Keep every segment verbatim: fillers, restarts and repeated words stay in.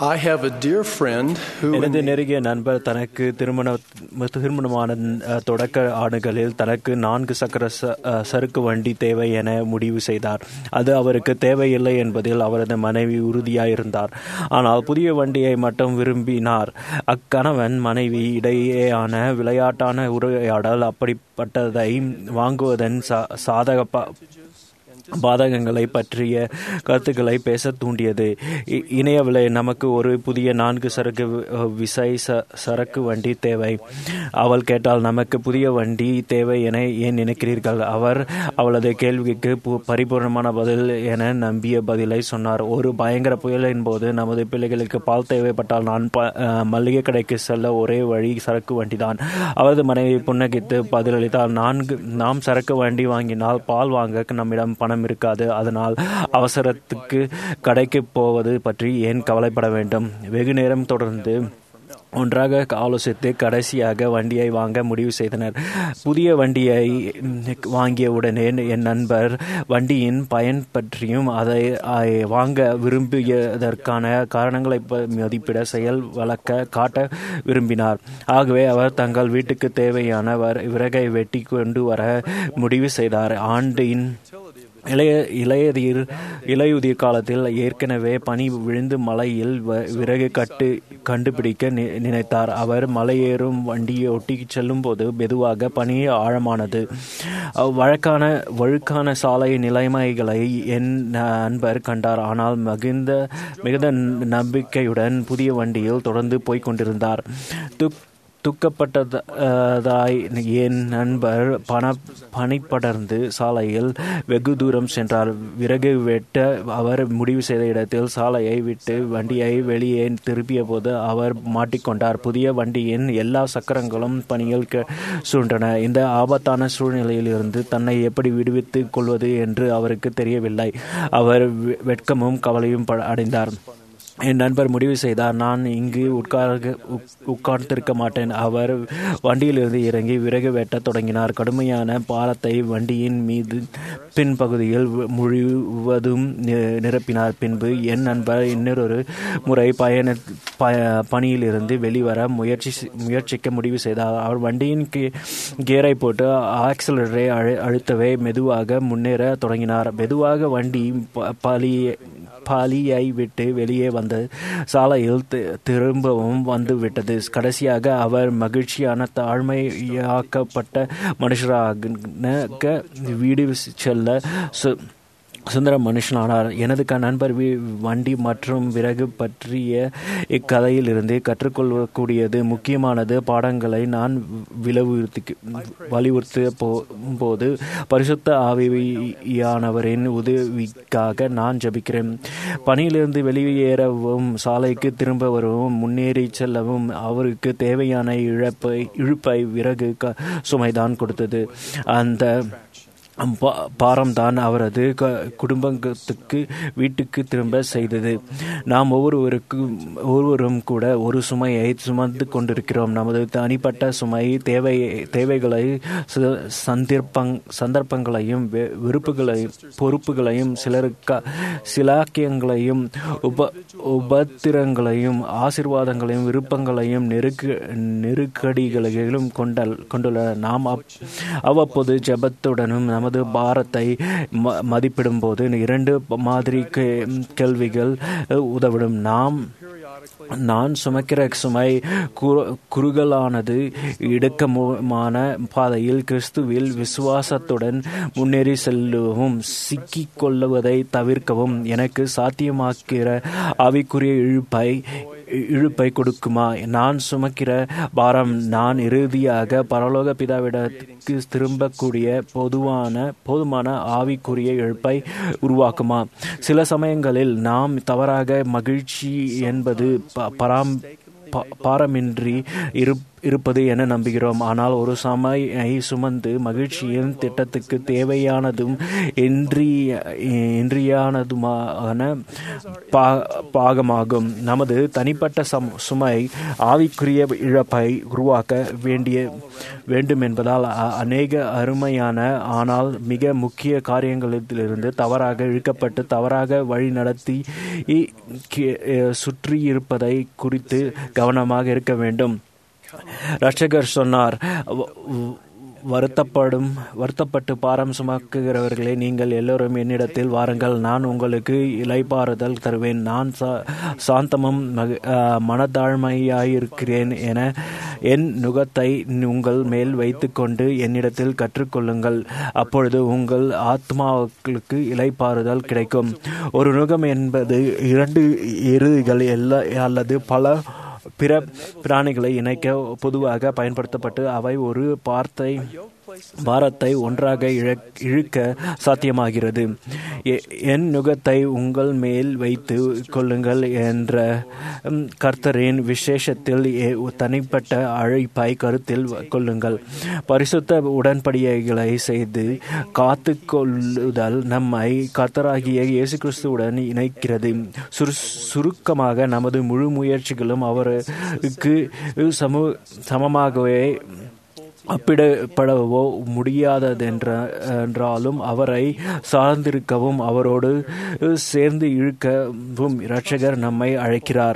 I have a dear friend who எனது நெருங்கிய நண்பர் தனக்கு திருமண திருமணமான தொடக்க ஆண்டுகளில் தனக்கு நான்கு சக்கர சறுக்கு வண்டி தேவை என முடிவு செய்தார். அது அவருக்கு தேவையில்லை என்பதில் அவரது மனைவி உறுதியாயிருந்தார். ஆனால் புதிய வண்டியை மட்டும் விரும்பினார். அக்கணவன் மனைவி இடையேயான விளையாட்டான உரையாடல் அப்படிப்பட்டதை வாங்குவதன் சாதக பாதகங்களை பற்றிய கருத்துக்களை பேச தூண்டியது. இணையவில்லை. நமக்கு ஒரு புதிய நான்கு சரக்கு விசை சரக்கு வண்டி தேவை. அவள் கேட்டால், நமக்கு புதிய வண்டி தேவை என ஏன் நினைக்கிறீர்கள்? அவர் அவளது கேள்விக்கு பரிபூர்ணமான பதில் என நம்பிய பதிலை சொன்னார். ஒரு பயங்கர புயலின் போது நமது பிள்ளைகளுக்கு பால் தேவைப்பட்டால் நான் மளிகை கடைக்கு செல்ல ஒரே வழி சரக்கு வண்டிதான். அவரது மனைவி புன்னகித்து பதிலளித்தால், நான்கு நாம் சரக்கு வண்டி வாங்கினால் பால் வாங்க நம்மிடம் பணம் இருக்காது. அதனால் அவசரத்துக்கு கடைக்கு போவது பற்றி ஏன் கவலைப்பட வேண்டும்? வெகு நேரம் தொடர்ந்து ஒன்றாக ஆலோசித்து கடைசியாக வண்டியை வாங்க முடிவு செய்தனர். புதிய வண்டியை வாங்கிய உடனே என் நண்பர் வண்டியின் பயன் பற்றியும் அதை வாங்க விரும்பியதற்கான காரணங்களை மதிப்பிட செயல் வழக்க காட்ட விரும்பினார். ஆகவே அவர் தங்கள் வீட்டுக்கு தேவையான விறகை வெட்டி கொண்டு வர முடிவு செய்தார். ஆண்டின் இளைய இளையதீர் இலையுதிர் காலத்தில் ஏற்கனவே பனி விழுந்து மலையில் விறகு கட்டு கண்டுபிடிக்க நினைத்தார். அவர் மலையேறும் வண்டியை ஒட்டி செல்லும் போது மெதுவாக பனி ஆழமானது. வழக்கான வழுக்கான சாலை நிலைமைகளை என் நண்பர் கண்டார். ஆனால் மிகுந்த மிகுந்த நம்பிக்கையுடன் புதிய வண்டியில் தொடர்ந்து போய்க் கொண்டிருந்தார். துக் துக்கப்பட்டதாய் என் நண்பர் பண பனிப்படர்ந்து சாலையில் வெகு தூரம் சென்றார். விறகு வெட்ட அவர் முடிவு செய்த இடத்தில் சாலையை விட்டு வண்டியை வெளியே திருப்பிய போது அவர் மாட்டிக்கொண்டார். புதிய வண்டியின் எல்லா சக்கரங்களும் பனியில் சூழ்ந்தன. இந்த ஆபத்தான சூழ்நிலையிலிருந்து தன்னை எப்படி விடுவித்துக் கொள்வது என்று அவருக்கு தெரியவில்லை. அவர் வெட்கமும் கவலையும் அடைந்தார். என் நண்பர் முடிவு செய்தார், நான் இங்கு உட்கார்க உட்கார்ந்திருக்க மாட்டேன். அவர் வண்டியிலிருந்து இறங்கி விறகு வெட்டத் தொடங்கினார். கடுமையான பாரத்தை வண்டியின் மீது பின்பகுதியில் முழுவதும் நிரப்பினார். பின்பு என் நண்பர் இன்னொரு முறை பயண பணியிலிருந்து வெளிவர முயற்சி முயற்சிக்க முடிவு செய்தார். அவர் வண்டியின் கியரை போட்டு ஆக்சிலரேட்டரை அழுத்தவே மெதுவாக முன்னேற தொடங்கினார். மெதுவாக வண்டி பலி பாலியை விட்டு வெளியே வந்து சாலையில் திரும்பவும் வந்துவிட்டது. கடைசியாக அவர் மகிழ்ச்சியான தாழ்மையாக்கப்பட்ட மனுஷராக வீடு செல்ல சுந்தர மனுஷனானார். எனது நண்பர் வண்டி மற்றும் விறகு பற்றிய இக்கதையிலிருந்து கற்றுக்கொள்ளக்கூடியது முக்கியமானது பாடங்களை நான் விளைவுறுத்தி வலியுறுத்த போது பரிசுத்த ஆவியானவரின் உதவிக்காக நான் ஜபிக்கிறேன். பணியிலிருந்து வெளியேறவும் சாலைக்கு திரும்ப வரவும் முன்னேறி செல்லவும் அவருக்கு தேவையான இழப்பை இழுப்பை விறகு சுமைதான் கொடுத்தது. அந்த பாரம்தான் அவரது குடும்பத்துக்கு வீட்டுக்கு திரும்ப செய்தது. நாம் ஒவ்வொருவருக்கும் ஒவ்வொருவரும் கூட ஒரு சுமையை சுமந்து கொண்டிருக்கிறோம். நமது தனிப்பட்ட சுமை தேவை தேவைகளை சந்தர்ப்பங் சந்தர்ப்பங்களையும் விருப்புகளையும் பொறுப்புகளையும் சிலருக்கு சிலாக்கியங்களையும் உப உபத்திரங்களையும் ஆசீர்வாதங்களையும் விருப்பங்களையும் நெருக்க நெருக்கடிகளையும் கொண்டல் கொண்டுள்ளன. நாம் அவ்வப்போது ஜெபத்துடனும் நமது பாரத்தை மதிப்பிடும் போது இரண்டு மாதிரி கேள்விகள் உதவிடும். நாம் நான் சுமக்கிற சுமை குறுகலானது. இடுக்கமான பாதையில் கிறிஸ்துவில் விசுவாசத்துடன் முன்னேறி செல்லவும் சிக்கிக் கொள்ளுவதை தவிர்க்கவும் எனக்கு சாத்தியமாக்கிற ஆவிக்குரிய இழுப்பை இழுப்பை கொடுக்குமா? நான் சுமக்கிற பாரம் நான் இறுதியாக பரலோக பிதாவிடத்துக்கு திரும்பக்கூடிய பொதுவான போதுமான ஆவிக்குரிய இழுப்பை உருவாக்குமா? சில சமயங்களில் நாம் தவறாக மகிழ்ச்சி என்பது பராம் பாரமின்றி இருப்பது என நம்புகிறோம். ஆனால் ஒரு சுமையை சுமந்து மகிழ்ச்சியின் திட்டத்துக்கு தேவையானதும் இன்றிய இன்றியானதுமான பா பாகமாகும். நமது தனிப்பட்ட சம் சுமை ஆவிக்குரிய இழப்பை உருவாக்க வேண்டிய வேண்டும் என்பதால் அநேக அருமையான ஆனால் மிக முக்கிய காரியங்களிலிருந்து தவறாக இழுக்கப்பட்டு தவறாக வழி நடத்தி சுற்றியிருப்பதை குறித்து கவனமாக இருக்க வேண்டும். இரட்சகர் சொன்னார், வருத்தப்படும் வருத்தப்பட்டு பாரம் சுமக்குகிறவர்களே, நீங்கள் எல்லோரும் என்னிடத்தில் வாருங்கள், நான் உங்களுக்கு இளைப்பாறுதல் தருவேன். நான் சாந்தமும் மனத்தாழ்மையாயிருக்கிறேன் என என் நுகத்தை உங்கள் மேல் வைத்துக்கொண்டு என்னிடத்தில் கற்றுக்கொள்ளுங்கள். அப்பொழுது உங்கள் ஆத்மாவுக்கு இளைப்பாறுதல் கிடைக்கும். ஒரு நுகம் என்பது இரண்டு எருதுகள் எல்லா அல்லது பல பிற பிராணிகளை இணைக்க பொதுவாக பயன்படுத்தப்பட்டு அவை ஒரு பார்த்தை பாரத்தை ஒன்றாக இழுக்க சாத்தியமாகிறது. என் நுகத்தை உங்கள் மேல் வைத்து கொள்ளுங்கள் என்ற கர்த்தரின் விசேஷத்தில் தனிப்பட்ட அழைப்பை கருத்தில் கொள்ளுங்கள். பரிசுத்த உடன்படிக்கைகளை செய்து காத்து கொள்ளுதல் நம்மை கர்த்தராகிய இயேசு கிறிஸ்துவுடன் இணைக்கிறது. சுரு சுருக்கமாக நமது முழு முயற்சிகளும் அவருக்கு சம சமமாகவே அப்பிடப்படவோ முடியாததென்றாலும் அவரை சார்ந்திருக்கவும் அவரோடு சேர்ந்து இழுக்கவும் இரட்சகர் நம்மை அழைக்கிறார்.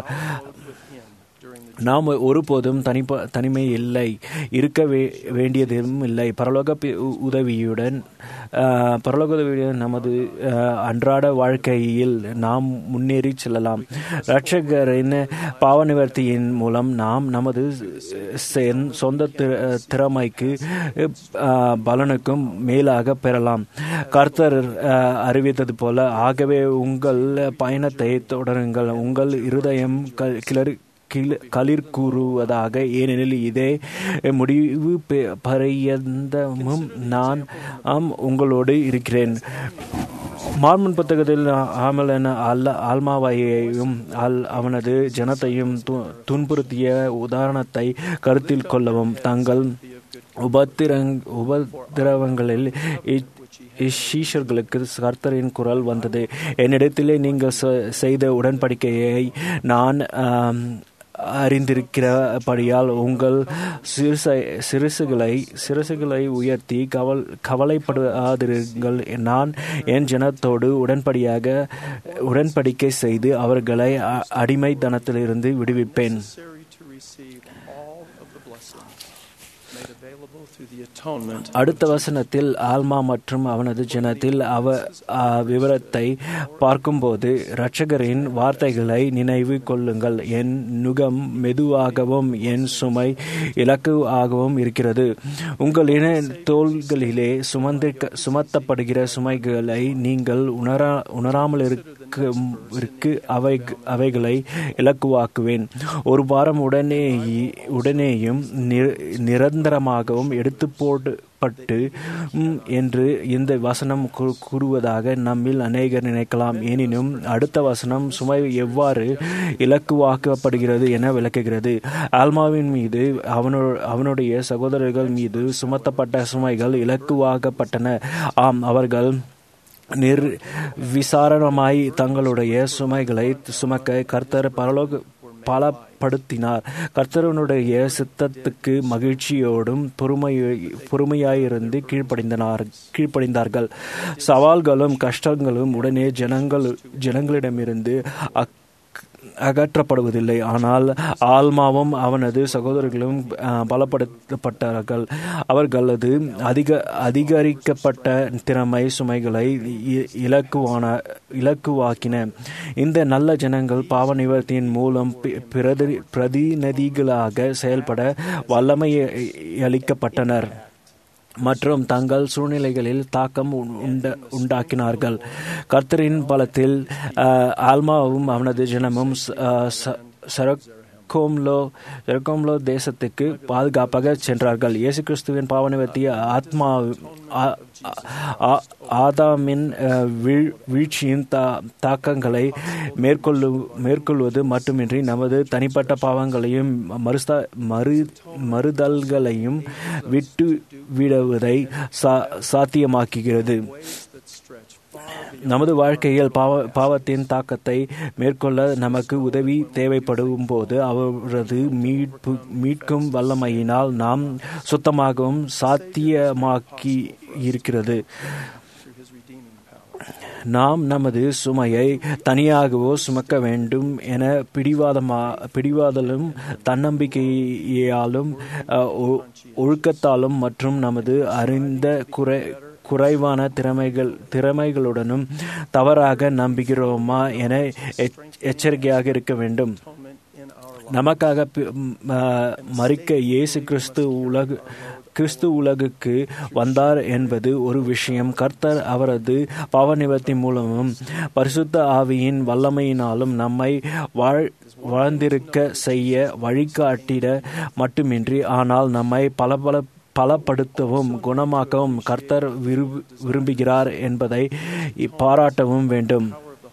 நாம் ஒருபோதும் தனிப்ப தனிமை இல்லை, இருக்க வே வேண்டியதும் இல்லை. பரலோக உதவியுடன் பரலோக உதவியுடன் நமது அன்றாட வாழ்க்கையில் நாம் முன்னேறி செல்லலாம். இரட்சகரின் பாவ நிவர்த்தியின் மூலம் நாம் நமது சொந்த திறமைக்கு பலனுக்கும் மேலாக பெறலாம். கர்த்தர் அறிவித்தது போல, ஆகவே உங்கள் பயணத்தை தொடருங்கள், உங்கள் இருதயம் கிளறி களிர் கூறுவதாக, ஏனெனில் இதே முடிவு பரியந்தமும் நான் உங்களோடு இருக்கிறேன். மார்மன் புத்தகத்தில் ஆமலன் அல்ல ஆல்மாவையும் அல் அவனது ஜனத்தையும் துன்புறுத்திய உதாரணத்தை கருத்தில் கொள்ளவும் தங்கள் உபத்திரங் உபதிரவங்களில் இஷீஷர்களுக்கு கர்த்தரின் குரல் வந்தது. என்னிடத்திலே நீங்கள் செய்த உடன்படிக்கையை நான் அறிந்திருக்கிறபடியால் உங்கள் சிறுசை சிறுசுகளை சிறுசுகளை உயர்த்தி கவல் கவலைப்படாதிருங்கள். நான் என் ஜனத்தோடு உடன்படியாக உடன்படிக்கை செய்து அவர்களை அடிமைத்தனத்திலிருந்து விடுவிப்பேன். அடுத்த வசனத்தில் ஆல்மா மற்றும் அவனது ஜனத்தில் அவ விவரத்தை பார்க்கும்போது, இரட்சகரின் வார்த்தைகளை நினைவு கொள்ளுங்கள். என் நுகம் மெதுவாகவும் என் சுமை இலக்குவாகவும் இருக்கிறது. உங்களின் தோள்களிலே சுமந்து சுமத்தப்படுகிற சுமைகளை நீங்கள் உணரா உணராமல் இருக்கு அவை அவைகளை இலக்குவாக்குவேன். ஒரு வாரம் உடனே உடனேயும் நிரந்தரமாகவும் எடுத்து போடப்பட்டு என்று இந்த வசனம் கூறுவதாக நம்மில் அநேகர் நினைக்கலாம். எனினும் அடுத்த வசனம் சுமை எவ்வாறு இலக்குவாக்கப்படுகிறது என விளக்குகிறது. ஆல்மாவின் மீது அவனு அவனுடைய சகோதரர்கள் மீது சுமத்தப்பட்ட சுமைகள் இலக்குவாக்கப்பட்டன. ஆம், அவர்கள் நிர் விசாரணமாய் தங்களுடைய சுமைகளை சுமக்க கர்த்தர் பரலோக பலப்படுத்தினார். கர்த்தருடைய சித்தத்துக்கு மகிழ்ச்சியோடும் பொறுமை பொறுமையாயிருந்து கீழ்ப்படிந்தனர் கீழ்ப்படிந்தார்கள். சவால்களும் கஷ்டங்களும் உடனே ஜனங்கள் ஜனங்களிடமிருந்து அக் அகற்றப்படுவதில்லை. ஆனால் ஆல்மாவும் அவனது சகோதரர்களும் பலப்படுத்தப்பட்டார்கள். அவர்களது அதிக அதிகரிக்கப்பட்ட திறமை சுமைகளை இலக்குவான இலக்குவாக்கின. இந்த நல்ல ஜனங்கள் பாவ நிவர்த்தியின் மூலம் பிரதி பிரதிநிதிகளாக செயல்பட வல்லமையளிக்கப்பட்டனர் மற்றும் தங்கள் சூழ்நிலைகளில் தாக்கம் உண்ட உண்டாக்கினார்கள். கர்த்தரின் பலத்தில் ஆல்மாவும் அவனது ஜனமும் சரக்கோம்லோ சரக்கோம்லோ தேசத்துக்கு பாதுகாப்பாக சென்றார்கள். இயேசு கிறிஸ்துவின் பாவ நிவர்த்தி ஆத்மா ஆதாமின் வீழ் வீழ்ச்சியின் தா தாக்கங்களை மேற்கொள்ளு மேற்கொள்வது மட்டுமின்றி நமது தனிப்பட்ட பாவங்களையும் மறுசா மறு மறுதல்களையும் விட்டு விடுவதை சா சாத்தியமாக்குகிறது. நமது வாழ்க்கையில் பாவ பாவத்தின் தாக்கத்தை மேற்கொள்ள நமக்கு உதவி தேவைப்படும் போது அவரது மீட்பு மீட்கும் வல்லமையினால் நாம் சுத்தமாகவும் சாத்தியமாக்கி இருக்கிறது. நாம் நமது சுமையை தனியாகவோ சுமக்க வேண்டும் என பிடிவாதமா பிடிவாதலும் தன்னம்பிக்கையாலும் ஒழுக்கத்தாலும் மற்றும் நமது அறிந்த குறை குறைவான திறமைகள் திறமைகளுடனும் தவறாக நம்புகிறோமா என எச்சரிக்கையாக இருக்க வேண்டும். நமக்காக மரிக்க இயேசு கிறிஸ்து உலக கிறிஸ்து உலகுக்கு வந்தார் என்பது ஒரு விஷயம். கர்த்தர் அவரது பாவ நிவர்த்தி மூலமும் பரிசுத்த ஆவியின் வல்லமையினாலும் நம்மை வாழ் வாழ்ந்திருக்க செய்ய வழிகாட்டிட மட்டுமின்றி ஆனால் நம்மை பல பல பலப்படுத்தவும் குணமாக்கவும் கர்த்தர் விரும்பு விரும்புகிறார் என்பதை பாராட்டவும் வேண்டும்.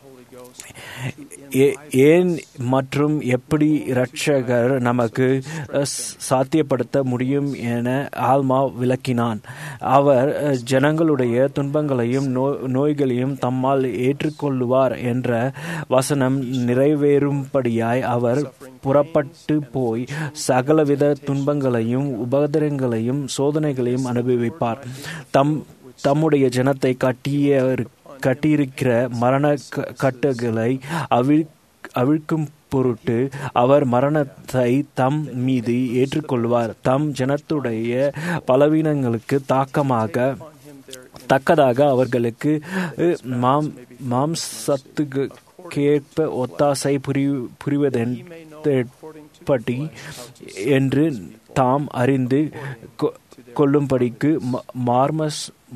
ஏன் மற்றும் எப்படி இரட்சகர் நமக்கு சாத்தியப்படுத்த முடியும் என ஆல்மா விளக்கினான். அவர் ஜனங்களுடைய துன்பங்களையும் நோ நோய்களையும் தம்மால் ஏற்றுக்கொள்ளுவார் என்ற வசனம் நிறைவேறும்படியாய் அவர் புறப்பட்டு போய் சகலவித துன்பங்களையும் உபத்திரங்களையும் சோதனைகளையும் அனுபவிப்பார். தம் தம்முடைய ஜனத்தை கட்டிய கட்டியிருக்கிற மரண கட்டுகளை அவிழ் அவிழ்க்கும் பொருட்டு அவர் மரணத்தை தம் மீது ஏற்றுக்கொள்வார். தம் ஜனத்துடைய பலவீனங்களுக்கு தாக்கமாக தக்கதாக அவர்களுக்கு மாம் மாம்சத்துக்கேற்ப ஒத்தாசை புரி புரிவதென்படி என்று தாம் அறிந்து கொள்ளும்படிக்கு மார்மஸ்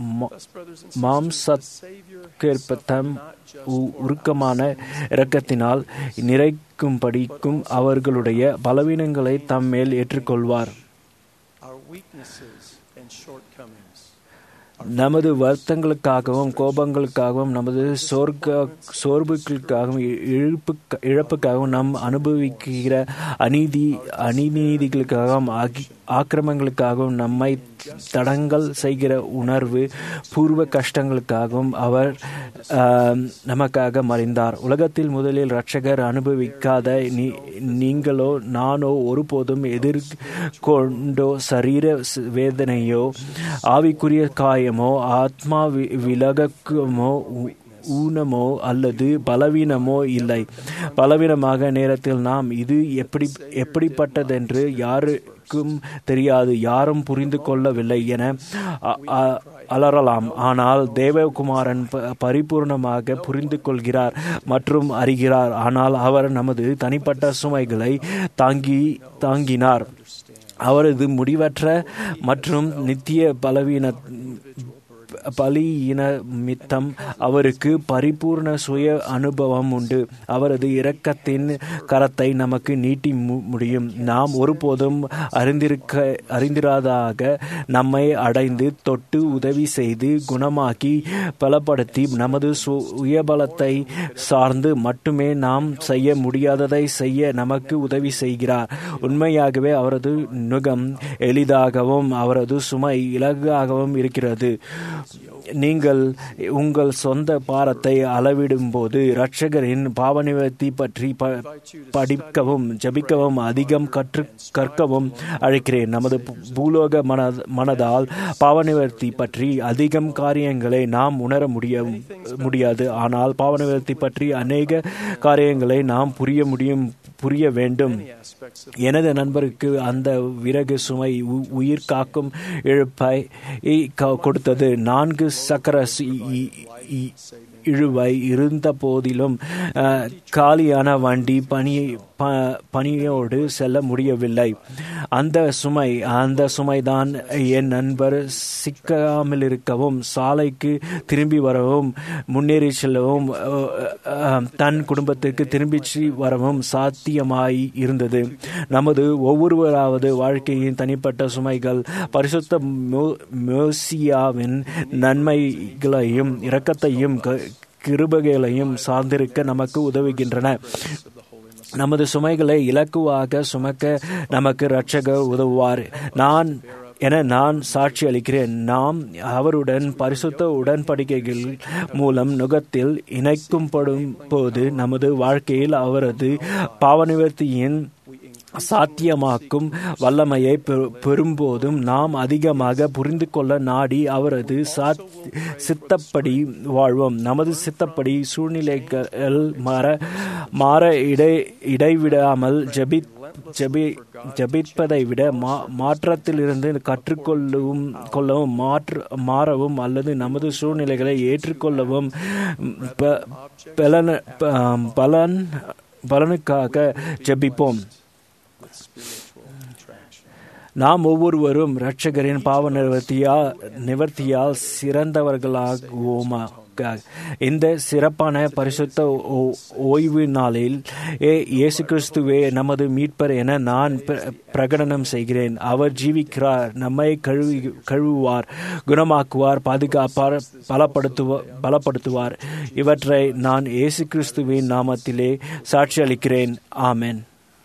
மாம்சற்கேற்ப தம் உருக்கமான இரக்கத்தினால் நிறைக்கும்படிக்கும் அவர்களுடைய பலவீனங்களை தம் மேல் ஏற்றுக்கொள்வார். நமது வருத்தங்களுக்காகவும் கோபங்களுக்காகவும் நமது சோர்க்க சோர்வுகளுக்காகவும் இழப்பு இழப்புக்காகவும் நாம் அனுபவிக்கிற அநீதி அநீதிகளுக்காகவும் ஆக்கிரமங்களுக்காகவும் நம்மை தடங்கல் செய்கிற உணர்வு பூர்வ கஷ்டங்களுக்காகவும் அவர் நமக்காக மறைந்தார். உலகத்தில் முதலில் இரட்சகர் அனுபவிக்காத நீ நீங்களோ நானோ ஒருபோதும் எதிர்கொண்டோ சரீர வேதனையோ ஆவிக்குரிய காயமோ ஆத்மா விலகமோ ஊனமோ அல்லது பலவீனமோ இல்லை. பலவீனமாக நேரத்தில் நாம் இது எப்படி எப்படிப்பட்டதென்று யாருக்கும் தெரியாது, யாரும் புரிந்து கொள்ளவில்லை என அலறலாம். ஆனால் தேவகுமாரன் பரிபூர்ணமாக புரிந்து கொள்கிறார் மற்றும் அறிகிறார். ஆனால் அவர் நமது தனிப்பட்ட சுமைகளை தாங்கி தாங்கினார். அவரது முடிவற்ற மற்றும் நித்திய பலவீன பலியின மித்தம் அவருக்கு பரிபூர்ண சுய அனுபவம் உண்டு. அவரது இரக்கத்தின் கரத்தை நமக்கு நீட்டி முடியும். நாம் ஒருபோதும் அறிந்திருக்க அறிந்திராதாக நம்மை அடைந்து தொட்டு உதவி செய்து குணமாக்கி பலப்படுத்தி நமது சுயபலத்தை சார்ந்து மட்டுமே நாம் செய்ய முடியாததை செய்ய நமக்கு உதவி செய்கிறார். உண்மையாகவே அவரது நுகம் எளிதாகவும் அவரது சுமை இலகாகவும் இருக்கிறது. நீங்கள் உங்கள் சொந்த பாரத்தை அளவிடும் போது இரட்சகரின் பாவநிவர்த்தி பற்றி படிக்கவும் ஜபிக்கவும் அதிகம் கற்று கற்கவும் அழைக்கிறேன். நமது பூலோக மன மனதால் பாவநிவர்த்தி பற்றி அதிகம் காரியங்களை நாம் உணர முடிய முடியாது. ஆனால் பாவநிவர்த்தி பற்றி அநேக காரியங்களை நாம் புரிய முடியும் புரிய வேண்டும். எனது நண்பருக்கு அந்த விறகு சுமை உயிர் காக்கும் இழப்பை கொடுத்தது. நான்கு சக்கர இழுவை இருந்த போதிலும் காலியான வண்டி பணி ப பணியோடு செல்ல முடியவில்லை. அந்த சுமை அந்த சுமைதான் என் நண்பர் சிக்காமல் இருக்கவும், சாலைக்கு திரும்பி வரவும், முன்னேறி செல்லவும், தன் குடும்பத்திற்கு திரும்பி வரவும் சாத்தியமாய் இருந்தது. நமது ஒவ்வொருவராவது வாழ்க்கையின் தனிப்பட்ட சுமைகள் பரிசுத்த மேசியாவின் நன்மைகளையும் இரக்கத்தையும் கிருபைகளையும் சார்ந்திருக்க நமக்கு உதவுகின்றன. நமது சுமைகளை இலக்குவாக சுமக்க நமக்கு இரட்சகர் உதவுவார். நான் என நான் சாட்சி அளிக்கிறேன். நாம் அவருடன் பரிசுத்த உடன்படிக்கைகள் மூலம் நுகத்தில் இணைக்கும்படும் போது நமது வாழ்க்கையில் அவரது பாவநிவர்த்தியின் சாத்தியமாக்கும் வல்லமையை பெறும்போதும் நாம் அதிகமாக புரிந்து கொள்ள நாடி அவரது சித்தப்படி வாழ்வோம். நமது சித்தப்படி சூழ்நிலைகள் மாற மாற இடை இடைவிடாமல் ஜபி ஜபி ஜபிப்பதை விட மா மாற்றத்திலிருந்து கற்றுக்கொள்ளவும் கொள்ளவும் மாற்று மாறவும் அல்லது நமது சூழ்நிலைகளை ஏற்றுக்கொள்ளவும் பலன் பலன் பலனுக்காக ஜபிப்போம். நாம் ஒவ்வொருவரும் இரட்சகரின் பாவ நிவர்த்தியால் நிவர்த்தியால் சிறந்தவர்களாகுவோமா. இந்த சிறப்பான பரிசுத்த ஓய்வு நாளில் இயேசு கிறிஸ்துவே நமது மீட்பர் என நான் பிரகடனம் செய்கிறேன். அவர் ஜீவிக்கிறார், நம்மை கழுவி கழுவுவார், குணமாக்குவார், பாதுகாப்பார், பலப்படுத்துவார் பலப்படுத்துவார் இவற்றை நான் இயேசு கிறிஸ்துவின் நாமத்திலே சாட்சி அளிக்கிறேன். ஆமென்.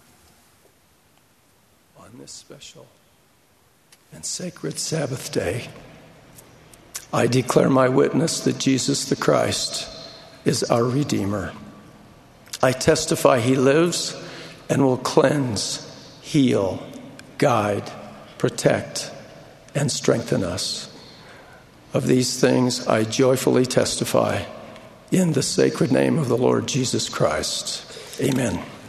This special and sacred Sabbath day, I declare my witness that Jesus the Christ is our Redeemer. I testify He lives and will cleanse, heal, guide, protect, and strengthen us. Of these things I joyfully testify in the sacred name of the Lord Jesus Christ. Amen.